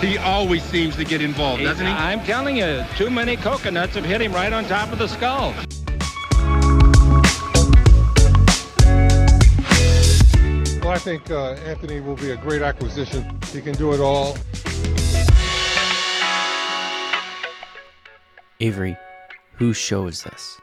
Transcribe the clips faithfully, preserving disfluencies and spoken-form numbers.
He always seems to get involved, he, doesn't he? I'm telling you, too many coconuts have hit him right on top of the skull. Well, I think uh, Anthony will be a great acquisition. He can do it all. Avery, whose show is this?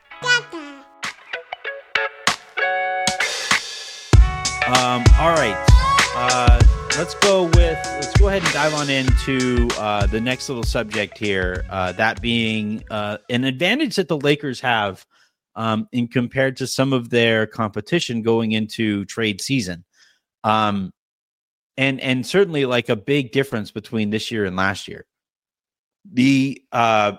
Um, all right. Uh, let's go with, let's go ahead and dive on into uh, the next little subject here. Uh, that being uh, an advantage that the Lakers have um, in compared to some of their competition going into trade season. Um, and, and certainly like a big difference between this year and last year. The, uh,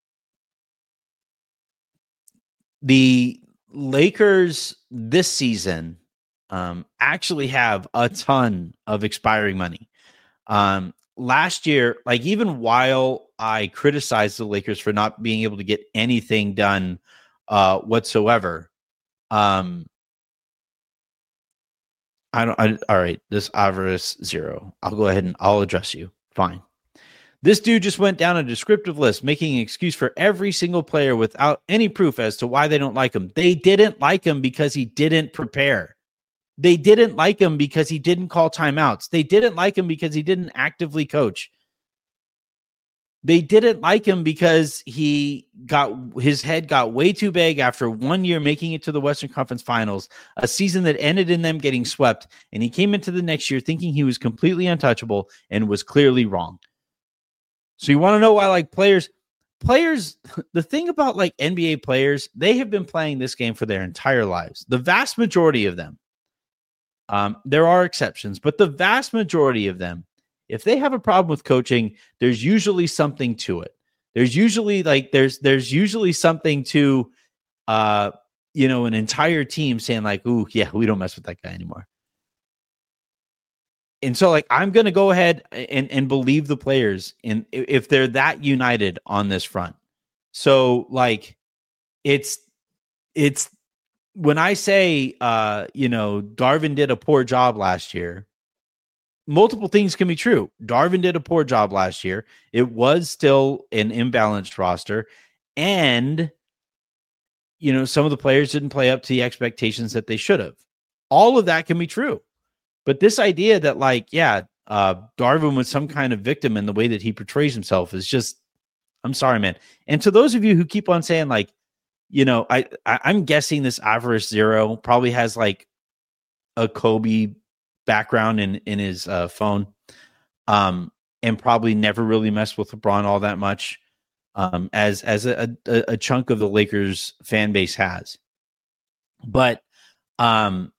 the Lakers this season um, actually have a ton of expiring money. Um, last year, like even while I criticized the Lakers for not being able to get anything done uh, whatsoever, um, I don't. I, all right, this Avarice Zero. I'll go ahead and I'll address you. Fine. This dude just went down a descriptive list, making an excuse for every single player without any proof as to why they don't like him. They didn't like him because he didn't prepare. They didn't like him because he didn't call timeouts. They didn't like him because he didn't actively coach. They didn't like him because he got his head got way too big after one year making it to the Western Conference Finals, a season that ended in them getting swept, and he came into the next year thinking he was completely untouchable and was clearly wrong. So you want to know why, like, players, players, the thing about, like, N B A players, they have been playing this game for their entire lives. The vast majority of them, um, there are exceptions, but the vast majority of them, if they have a problem with coaching, there's usually something to it. There's usually, like, there's, there's usually something to, uh, you know, an entire team saying, like, ooh, yeah, we don't mess with that guy anymore. And so, like, I'm going to go ahead and, and believe the players in if they're that united on this front. So, like, it's, it's when I say, uh, you know, Darvin did a poor job last year, multiple things can be true. Darvin did a poor job last year. It was still an imbalanced roster. And, you know, some of the players didn't play up to the expectations that they should have. All of that can be true. But this idea that, like, yeah, uh, Darvin was some kind of victim in the way that he portrays himself is just, I'm sorry, man. And to those of you who keep on saying, like, you know, I, I I'm guessing this Avarice Zero probably has like a Kobe background in in his uh, phone, um, and probably never really messed with LeBron all that much, um, as as a, a a chunk of the Lakers fan base has. But, um.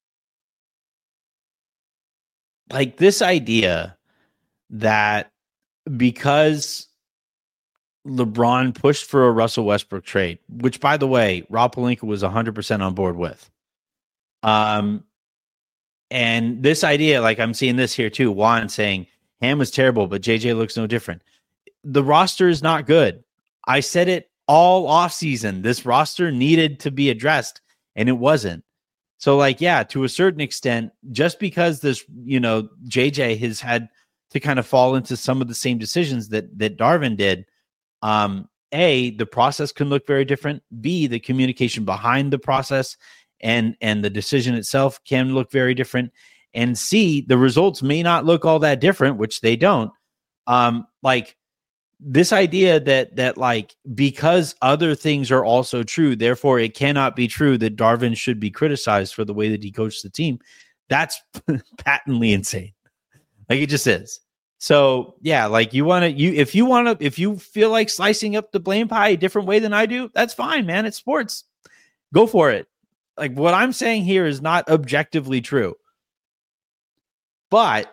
Like this idea that because LeBron pushed for a Russell Westbrook trade, which, by the way, Rob Pelinka was one hundred percent on board with. Um, and this idea, like I'm seeing this here too, Juan saying Ham was terrible, but J J looks no different. The roster is not good. I said it all offseason. This roster needed to be addressed, and it wasn't. So, like, yeah, to a certain extent, just because this, you know, J J has had to kind of fall into some of the same decisions that that Darvin did, um, A, the process can look very different. B, the communication behind the process and and the decision itself can look very different. And C, the results may not look all that different, which they don't. Um, like, this idea that that like because other things are also true, therefore it cannot be true that Darvin should be criticized for the way that he coached the team. That's patently insane. Like, it just is. So yeah, like you want to you if you want to if you feel like slicing up the blame pie a different way than I do, that's fine, man. It's sports. Go for it. Like, what I'm saying here is not objectively true. But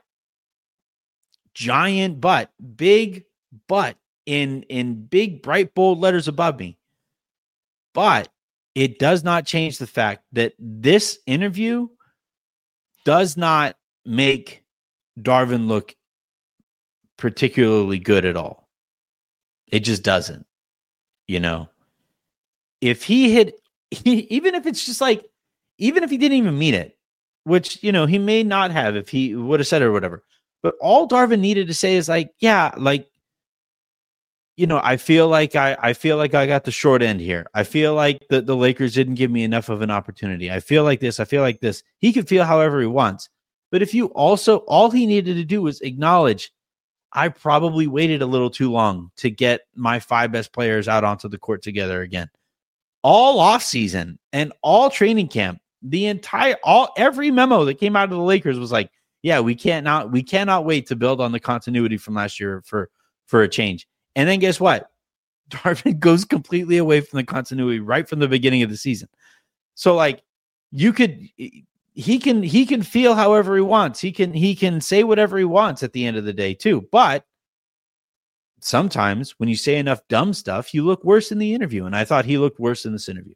giant but big but in in big, bright, bold letters above me. But it does not change the fact that this interview does not make Darvin look particularly good at all. It just doesn't. You know, if he had, he, even if it's just like, even if he didn't even mean it, which, you know, he may not have if he would have said it or whatever. But all Darvin needed to say is like, yeah, like, you know, I feel like I, I feel like I got the short end here. I feel like the, the Lakers didn't give me enough of an opportunity. I feel like this. I feel like this. He can feel however he wants. But if you also, all he needed to do was acknowledge, I probably waited a little too long to get my five best players out onto the court together again. All off season and all training camp, the entire, all, every memo that came out of the Lakers was like, yeah, we can't not, we cannot wait to build on the continuity from last year for, for a change. And then guess what? Darvin goes completely away from the continuity right from the beginning of the season. So like you could, he can, he can feel however he wants. He can, he can say whatever he wants at the end of the day too. But sometimes when you say enough dumb stuff, you look worse in the interview. And I thought he looked worse in this interview.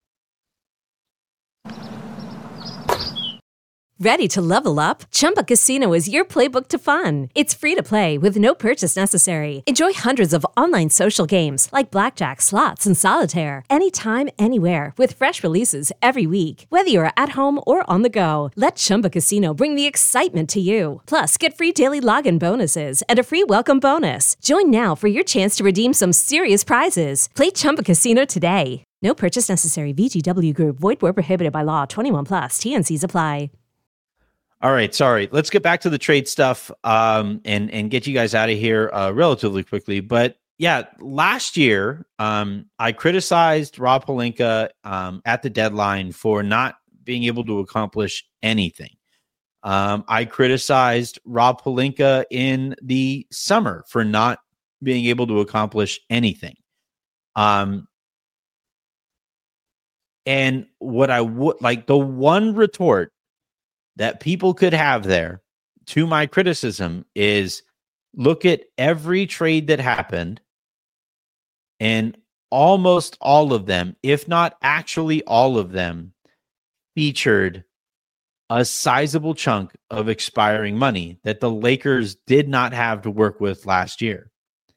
Ready to level up? Chumba Casino is your playbook to fun. It's free to play with no purchase necessary. Enjoy hundreds of online social games like blackjack, slots, and solitaire anytime, anywhere with fresh releases every week. Whether you're at home or on the go, let Chumba Casino bring the excitement to you. Plus, get free daily login bonuses and a free welcome bonus. Join now for your chance to redeem some serious prizes. Play Chumba Casino today. No purchase necessary. V G W Group. Void where prohibited by law. twenty-one plus. T N Cs apply. All right, sorry. Let's get back to the trade stuff um, and and get you guys out of here uh, relatively quickly. But yeah, last year um, I criticized Rob Pelinka um, at the deadline for not being able to accomplish anything. Um, I criticized Rob Pelinka in the summer for not being able to accomplish anything. Um, and what I would like, the one retort that people could have there to my criticism is look at every trade that happened, and almost all of them, if not actually all of them, featured a sizable chunk of expiring money that the Lakers did not have to work with last year.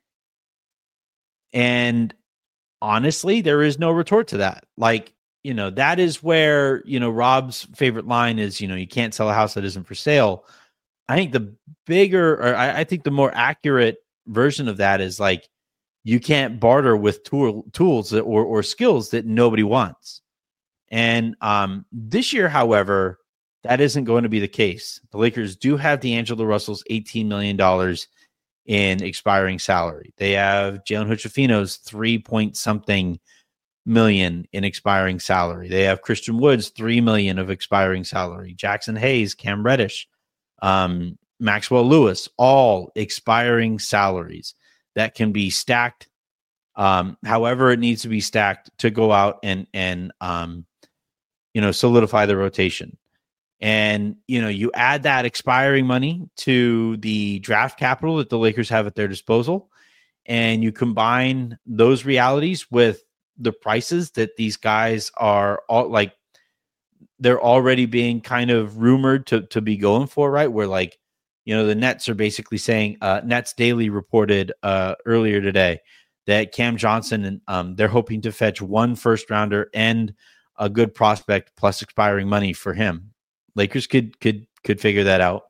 And honestly, there is no retort to that. Like, you know, that is where, you know, Rob's favorite line is, you know, you can't sell a house that isn't for sale. I think the bigger, or I, I think the more accurate version of that is like, you can't barter with tool, tools that, or, or skills that nobody wants. And um, this year, however, that isn't going to be the case. The Lakers do have D'Angelo Russell's eighteen million dollars in expiring salary. They have Jalen Hood-Schifino's three point something million in expiring salary. They have Christian Wood's three million of expiring salary. Jackson Hayes, Cam Reddish, um, Maxwell Lewis, all expiring salaries that can be stacked um, however it needs to be stacked to go out and and um, you know, solidify the rotation. And you know, you add that expiring money to the draft capital that the Lakers have at their disposal, and you combine those realities with the prices that these guys are all like, they're already being kind of rumored to, to be going for, right? Where like, you know, the Nets are basically saying, uh, Nets Daily reported uh, earlier today that Cam Johnson, and um, they're hoping to fetch one first rounder and a good prospect plus expiring money for him. Lakers could, could, could figure that out.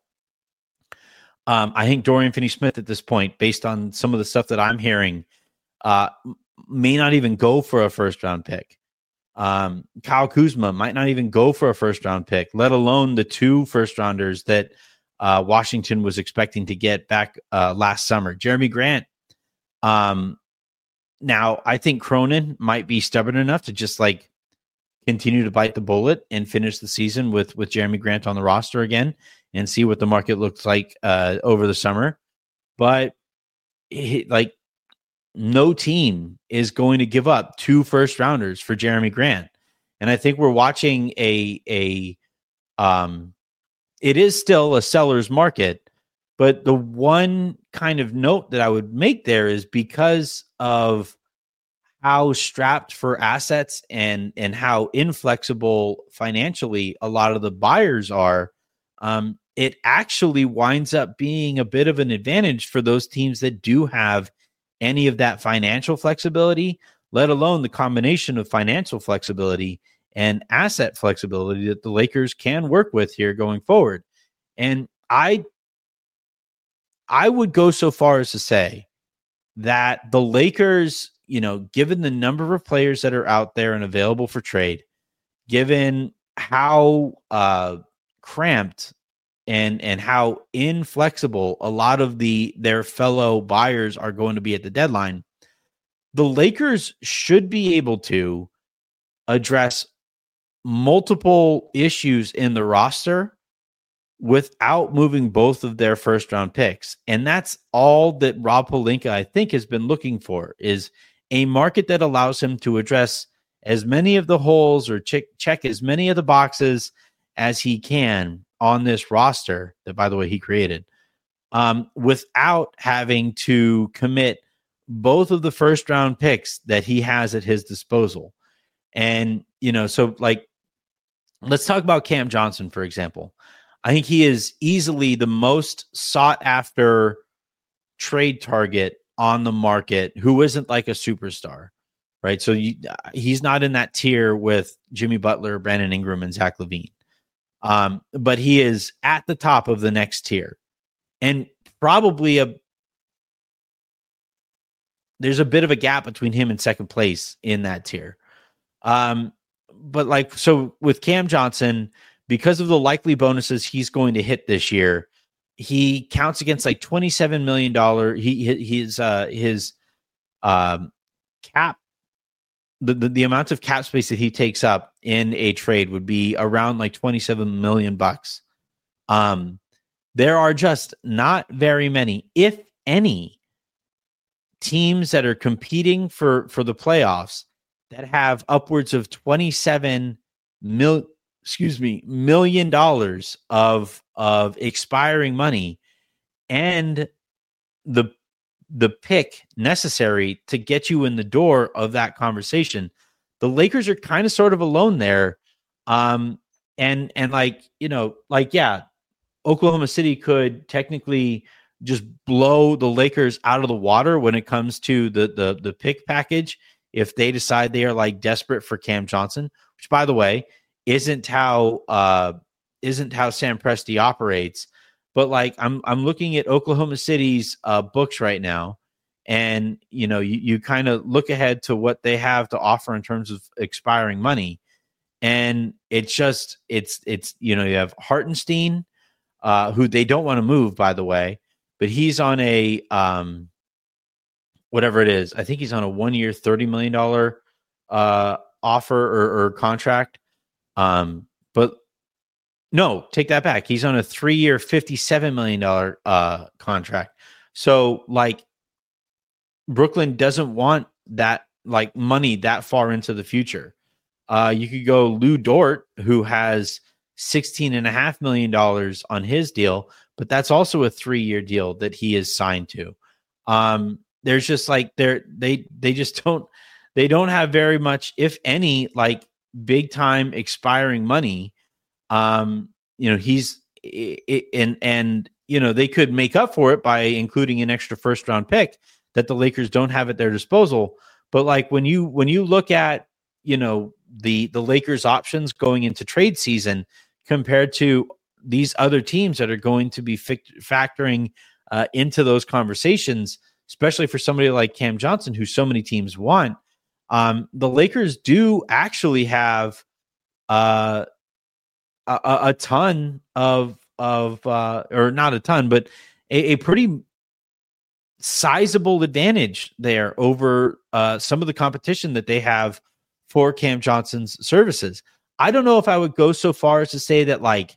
Um, I think Dorian Finney-Smith at this point, based on some of the stuff that I'm hearing, uh, may not even go for a first round pick. Um, Kyle Kuzma might not even go for a first round pick, let alone the two first rounders that uh, Washington was expecting to get back uh, last summer. Jeremy Grant. Um, now, I think Cronin might be stubborn enough to just like continue to bite the bullet and finish the season with, with Jeremy Grant on the roster again and see what the market looks like uh, over the summer. But it, like, no team is going to give up two first rounders for Jeremy Grant. And I think we're watching a, a, um, it is still a seller's market, but the one kind of note that I would make there is because of how strapped for assets and, and how inflexible financially a lot of the buyers are, um, it actually winds up being a bit of an advantage for those teams that do have any of that financial flexibility, let alone the combination of financial flexibility and asset flexibility that the Lakers can work with here going forward. And I I would go so far as to say that the Lakers, you know, given the number of players that are out there and available for trade, given how uh, cramped and and how inflexible a lot of the their fellow buyers are going to be at the deadline, the Lakers should be able to address multiple issues in the roster without moving both of their first round picks. And that's all that Rob Pelinka, I think, has been looking for, is a market that allows him to address as many of the holes or check, check as many of the boxes as he can on this roster that, by the way, he created, um, without having to commit both of the first round picks that he has at his disposal. And, you know, so like, let's talk about Cam Johnson, for example. I think he is easily the most sought after trade target on the market who isn't like a superstar, right? So you, he's not in that tier with Jimmy Butler, Brandon Ingram, and Zach LaVine. Um, but he is at the top of the next tier. And probably a there's a bit of a gap between him and second place in that tier. Um, but like, so with Cam Johnson, because of the likely bonuses he's going to hit this year, he counts against like twenty-seven million dollars. He his uh, his um, cap, the, the the amount of cap space that he takes up in a trade would be around like twenty-seven million bucks. Um, there are just not very many, if any, teams that are competing for for the playoffs that have upwards of twenty-seven mil. excuse me, million dollars of of expiring money and the the pick necessary to get you in the door of that conversation. The Lakers are kind of sort of alone there. Um, and and like, you know, like, yeah, Oklahoma City could technically just blow the Lakers out of the water when it comes to the the the pick package if they decide they are like desperate for Cam Johnson, which, by the way, isn't how uh isn't how Sam Presti operates. But like, I'm I'm looking at Oklahoma City's uh books right now, and you know, you, you kind of look ahead to what they have to offer in terms of expiring money, and it's just it's it's you know, you have Hartenstein, uh who they don't want to move, by the way, but he's on a um whatever it is, I think he's on a one year thirty million dollars uh offer or, or contract. Um, but no, take that back. He's on a three-year, fifty-seven million dollars uh, contract. So, like, Brooklyn doesn't want that, like, money that far into the future. Uh, you could go Lou Dort, who has sixteen and a half million dollars on his deal, but that's also a three-year deal that he is signed to. Um, there's just like they're they they just don't they don't have very much, if any, like, big time expiring money. Um, you know, he's it, and and you know, they could make up for it by including an extra first round pick that the Lakers don't have at their disposal. But like, when you when you look at, you know, the the Lakers options going into trade season compared to these other teams that are going to be fi- factoring uh, into those conversations, especially for somebody like Cam Johnson, who so many teams want. Um, the Lakers do actually have uh, a, a ton of of uh, or not a ton, but a, a pretty sizable advantage there over uh, some of the competition that they have for Cam Johnson's services. I don't know if I would go so far as to say that like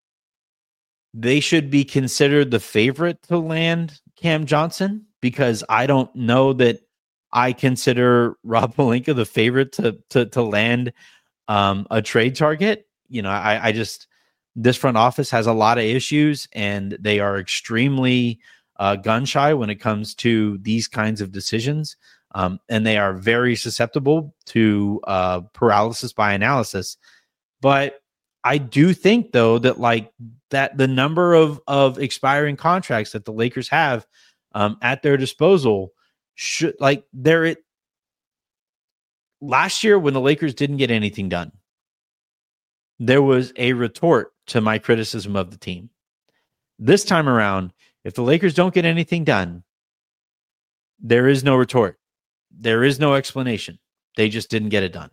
they should be considered the favorite to land Cam Johnson, because I don't know that I consider Rob Pelinka the favorite to to to land um, a trade target. You know, I, I just this front office has a lot of issues, and they are extremely uh, gun shy when it comes to these kinds of decisions, um, and they are very susceptible to uh, paralysis by analysis. But I do think, though, that like that the number of of expiring contracts that the Lakers have um, at their disposal should like there it last year when the Lakers didn't get anything done, there was a retort to my criticism of the team. This time around, If the Lakers don't get anything done, there is no retort. There is no explanation. They just didn't get it done.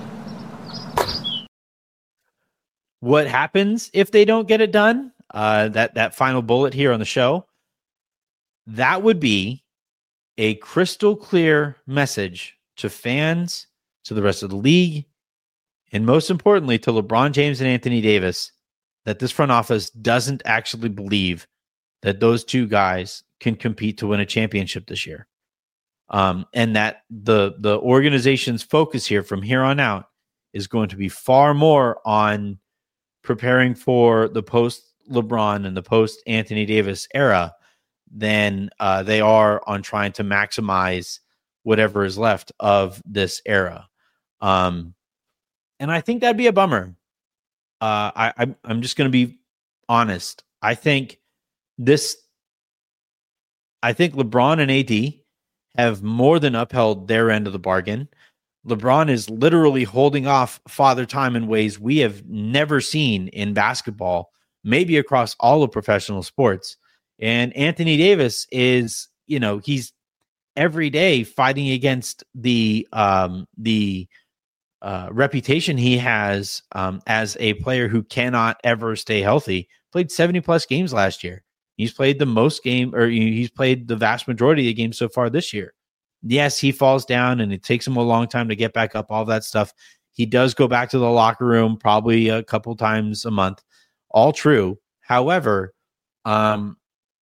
What happens if they don't get it done? Uh, that, that final bullet here on the show, that would be a crystal clear message to fans, to the rest of the league, and most importantly, to LeBron James and Anthony Davis, that this front office doesn't actually believe that those two guys can compete to win a championship this year. Um, and that the, the organization's focus here from here on out is going to be far more on preparing for the post-LeBron and the post-Anthony Davis era than uh, they are on trying to maximize whatever is left of this era. Um, and I think that'd be a bummer. Uh, I, I'm, I'm just going to be honest. I think this, I think LeBron and A D have more than upheld their end of the bargain. LeBron is literally holding off Father Time in ways we have never seen in basketball, maybe across all of professional sports. And Anthony Davis is, you know, he's every day fighting against the um, the uh, reputation he has um, as a player who cannot ever stay healthy. Played seventy plus games last year. He's played the most game, or he's played the vast majority of the games so far this year. Yes, he falls down and it takes him a long time to get back up, all that stuff. He does go back to the locker room probably a couple times a month. All true. However, um,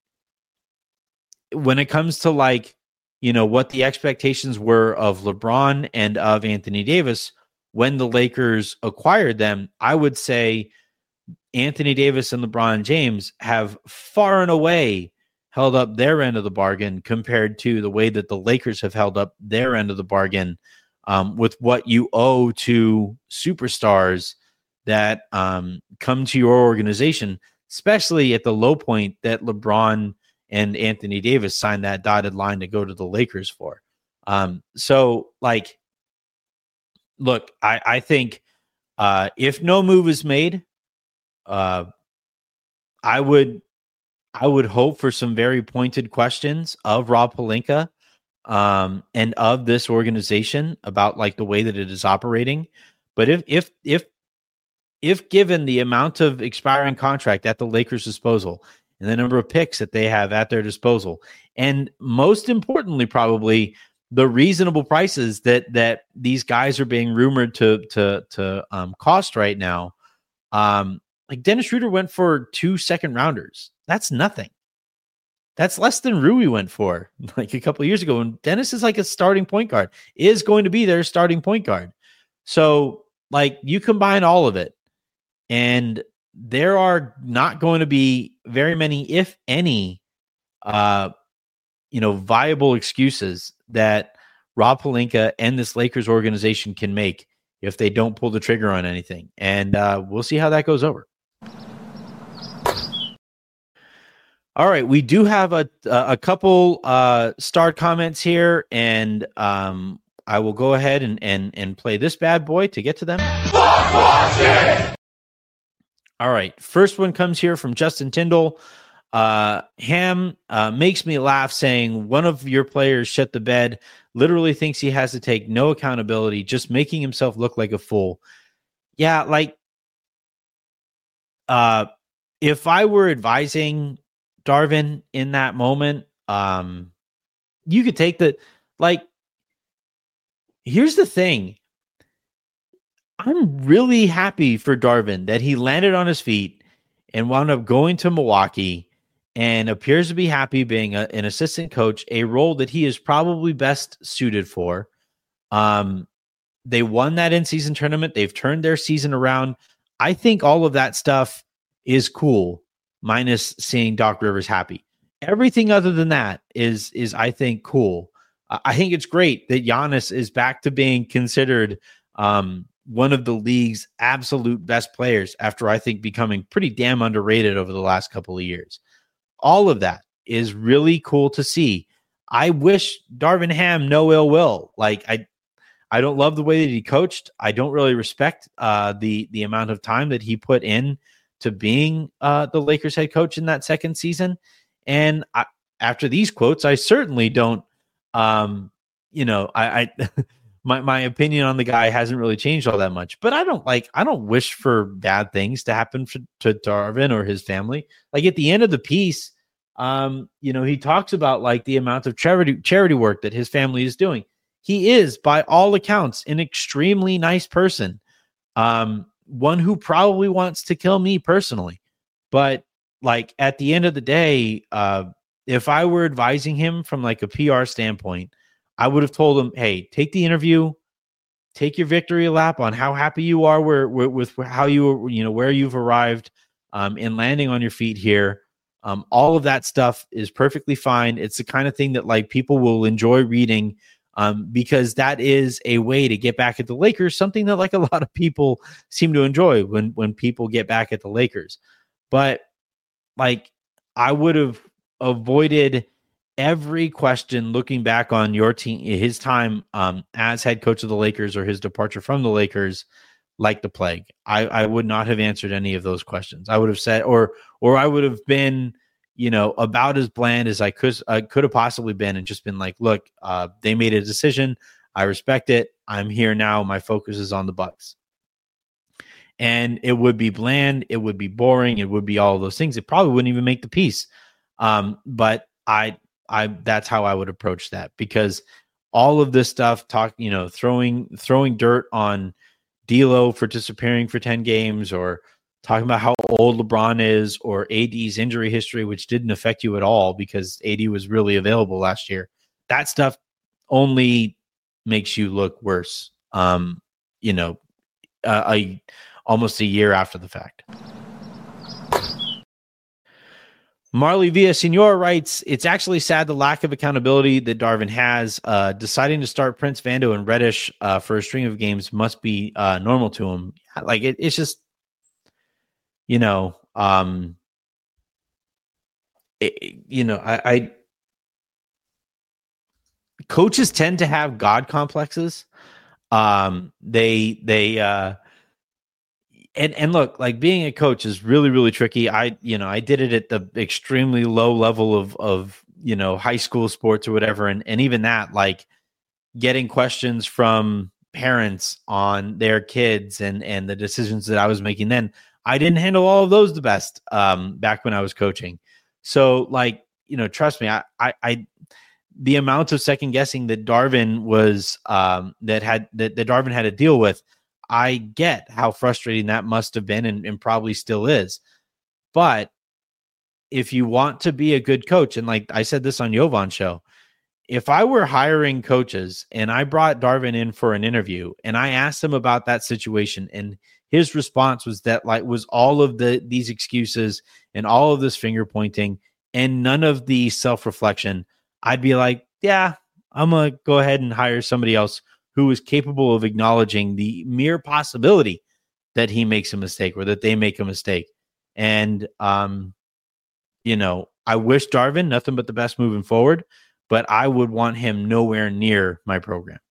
when it comes to like, you know, what the expectations were of LeBron and of Anthony Davis when the Lakers acquired them, I would say Anthony Davis and LeBron James have far and away held up their end of the bargain compared to the way that the Lakers have held up their end of the bargain um, with what you owe to superstars that um, come to your organization, especially at the low point that LeBron and Anthony Davis signed that dotted line to go to the Lakers for. Um, so, like, look, I, I think uh, if no move is made, uh, I would I would hope for some very pointed questions of Rob Pelinka um, and of this organization about like the way that it is operating. But if if if if given the amount of expiring contract at the Lakers' disposal and the number of picks that they have at their disposal, and most importantly, probably the reasonable prices that that these guys are being rumored to to to um, cost right now, um, like Dennis Schroeder went for two second rounders. That's nothing. That's less than Rui went for like a couple of years ago. And Dennis is like a starting point guard, is going to be their starting point guard. So like you combine all of it, and there are not going to be very many, if any, uh, you know, viable excuses that Rob Pelinka and this Lakers organization can make if they don't pull the trigger on anything. And uh, we'll see how that goes over. All right, we do have a a couple uh, starred comments here, and um, I will go ahead and, and and play this bad boy to get to them. All right, first one comes here from Justin Tyndall. Uh, Ham uh, makes me laugh, saying one of your players shut the bed, literally thinks he has to take no accountability, just making himself look like a fool. Yeah, like uh, if I were advising Darvin in that moment, um, you could take the, like, here's the thing. I'm really happy for Darvin that he landed on his feet and wound up going to Milwaukee and appears to be happy being a, an assistant coach, a role that he is probably best suited for. Um, they won that in-season tournament. They've turned their season around. I think all of that stuff is cool, minus seeing Doc Rivers happy. Everything other than that is, is I think, cool. I think it's great that Giannis is back to being considered um, one of the league's absolute best players after, I think, becoming pretty damn underrated over the last couple of years. All of that is really cool to see. I wish Darvin Ham no ill will. Like, I I don't love the way that he coached. I don't really respect uh, the the amount of time that he put in to being uh, the Lakers head coach in that second season. And I, after these quotes, I certainly don't, um, you know, I, I my, my opinion on the guy hasn't really changed all that much, but I don't like, I don't wish for bad things to happen for, to Darvin or his family. Like at the end of the piece, um, you know, he talks about like the amount of charity, charity work that his family is doing. He is, by all accounts, an extremely nice person. Um, one who probably wants to kill me personally, but like at the end of the day, uh, if I were advising him from like a P R standpoint, I would have told him, hey, take the interview, take your victory lap on how happy you are where, where with how you, you know, where you've arrived, um, in landing on your feet here. Um, all of that stuff is perfectly fine. It's the kind of thing that like people will enjoy reading, um, because that is a way to get back at the Lakers, something that like a lot of people seem to enjoy when, when people get back at the Lakers. But like, I would have avoided every question looking back on your team, his time um, as head coach of the Lakers or his departure from the Lakers, like the plague. I, I would not have answered any of those questions. I would have said, or or I would have been, you know, about as bland as I could I could have possibly been, and just been like, look, uh, they made a decision. I respect it. I'm here now. My focus is on the Bucks. And it would be bland. It would be boring. It would be all of those things. It probably wouldn't even make the piece. Um, but I, I, that's how I would approach that, because all of this stuff, talk, you know, throwing, throwing dirt on D'Lo for disappearing for ten games, or talking about how old LeBron is, or A D's injury history, which didn't affect you at all because A D was really available last year. That stuff only makes you look worse. Um, you know, uh, I, almost a year after the fact. Marley Villasenor writes, it's actually sad the lack of accountability that Darvin has. Uh, deciding to start Prince Vando and Reddish uh, for a string of games must be uh, normal to him. Like it, it's just, you know, um, it, you know, I, I coaches tend to have God complexes. Um, they, they, uh, And and look, like being a coach is really, really tricky. I, you know, I did it at the extremely low level of, of, you know, high school sports or whatever. And, and even that, like getting questions from parents on their kids and, and the decisions that I was making then, I didn't handle all of those the best um, back when I was coaching. So like, you know, trust me, I, I, I the amount of second guessing that Darvin was, um, that had, that, that Darvin had to deal with, I get how frustrating that must have been, and, and probably still is. But if you want to be a good coach, and like I said this on Jovan's show, if I were hiring coaches and I brought Darvin in for an interview and I asked him about that situation, and his response was that like was all of the these excuses and all of this finger pointing and none of the self-reflection, I'd be like, yeah, I'm going to go ahead and hire somebody else who is capable of acknowledging the mere possibility that he makes a mistake or that they make a mistake. And, um, you know, I wish Darvin nothing but the best moving forward, but I would want him nowhere near my program.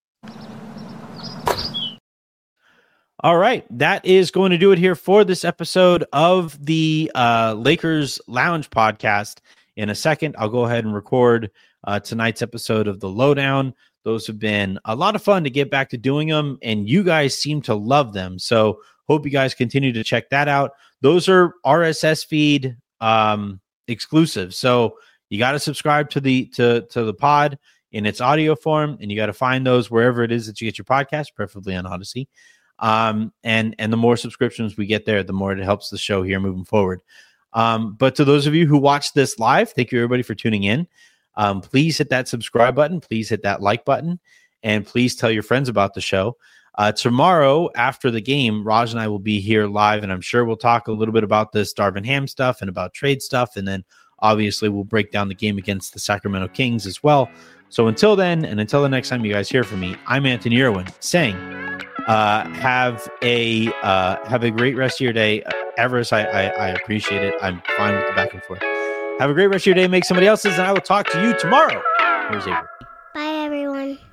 All right. That is going to do it here for this episode of the uh, Lakers Lounge podcast. In a second, I'll go ahead and record uh, tonight's episode of The Lowdown. Those have been a lot of fun to get back to doing them, and you guys seem to love them. So hope you guys continue to check that out. Those are R S S feed um, exclusive. So you got to subscribe to the to to the pod in its audio form, and you got to find those wherever it is that you get your podcast, preferably on Odyssey. Um, and and the more subscriptions we get there, the more it helps the show here moving forward. Um, but to those of you who watch this live, thank you everybody for tuning in. Um, please hit that subscribe button. Please hit that like button, and please tell your friends about the show. Uh, tomorrow after the game, Raj and I will be here live, and I'm sure we'll talk a little bit about this Darvin Ham stuff and about trade stuff. And then obviously we'll break down the game against the Sacramento Kings as well. So until then, and until the next time you guys hear from me, I'm Anthony Irwin saying, uh, have a, uh, have a great rest of your day. Uh, Everest, I, I, I appreciate it. I'm fine with the back and forth. Have a great rest of your day. Make somebody else's, and I will talk to you tomorrow. Here's Avery. Bye, everyone.